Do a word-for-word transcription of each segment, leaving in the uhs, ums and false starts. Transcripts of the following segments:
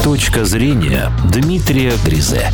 Точка зрения Дмитрия Гризе.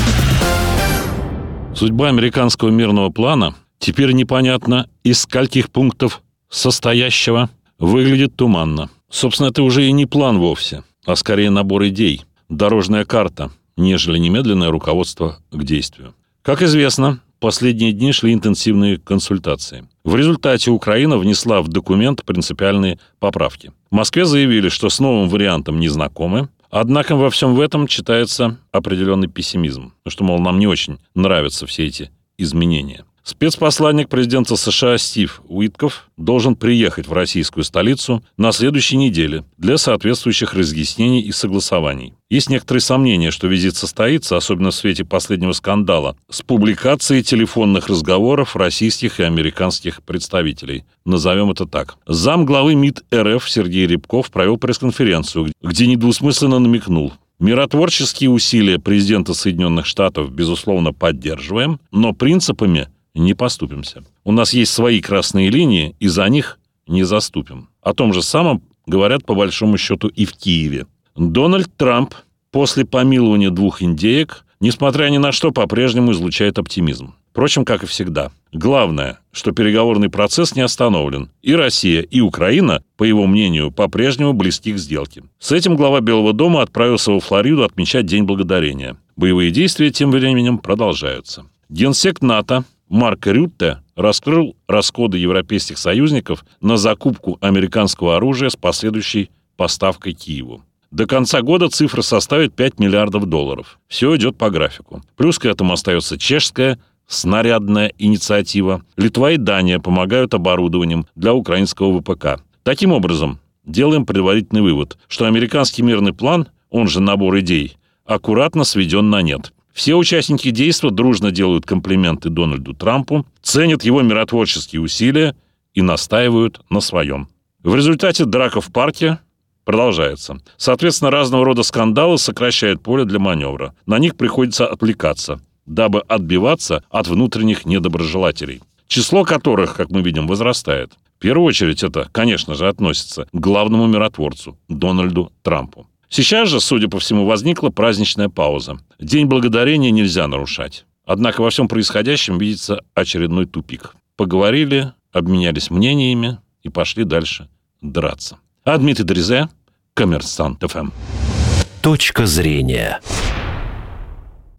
Судьба американского мирного плана теперь непонятно, из скольких пунктов состоящего, выглядит туманно. Собственно, это уже и не план вовсе, а скорее набор идей, дорожная карта, нежели немедленное руководство к действию. Как известно, последние дни шли интенсивные консультации. В результате Украина внесла в документ принципиальные поправки. В Москве заявили, что с новым вариантом не знакомы, однако во всем в этом читается определенный пессимизм, что, мол, нам не очень нравятся все эти изменения. Спецпосланник президента США Стив Уитков должен приехать в российскую столицу на следующей неделе для соответствующих разъяснений и согласований. Есть некоторые сомнения, что визит состоится, особенно в свете последнего скандала с публикацией телефонных разговоров российских и американских представителей. Назовем это так. Замглавы МИД РФ Сергей Рябков провел пресс-конференцию, где недвусмысленно намекнул: миротворческие усилия президента Соединенных Штатов, безусловно, поддерживаем, но принципами не поступимся. У нас есть свои красные линии, и за них не заступим. О том же самом говорят по большому счету и в Киеве. Дональд Трамп после помилования двух индеек, несмотря ни на что, по-прежнему излучает оптимизм. Впрочем, как и всегда. Главное, что переговорный процесс не остановлен. И Россия, и Украина, по его мнению, по-прежнему близки к сделке. С этим глава Белого дома отправился во Флориду отмечать День Благодарения. Боевые действия тем временем продолжаются. Генсек НАТО Марк Рютте раскрыл расходы европейских союзников на закупку американского оружия с последующей поставкой Киеву. До конца года цифра составит пять миллиардов долларов. Все идет по графику. Плюс к этому остается чешская снарядная инициатива. Литва и Дания помогают оборудованием для украинского ВПК. Таким образом, делаем предварительный вывод, что американский мирный план, он же набор идей, аккуратно сведен на нет. Все участники действа дружно делают комплименты Дональду Трампу, ценят его миротворческие усилия и настаивают на своем. В результате драка в парке продолжается. Соответственно, разного рода скандалы сокращают поле для маневра. На них приходится отвлекаться, дабы отбиваться от внутренних недоброжелателей, число которых, как мы видим, возрастает. В первую очередь это, конечно же, относится к главному миротворцу Дональду Трампу. Сейчас же, судя по всему, возникла праздничная пауза. День Благодарения нельзя нарушать. Однако во всем происходящем видится очередной тупик. Поговорили, обменялись мнениями и пошли дальше драться. А Дмитрий Гризе, Коммерсант ФМ. Точка зрения.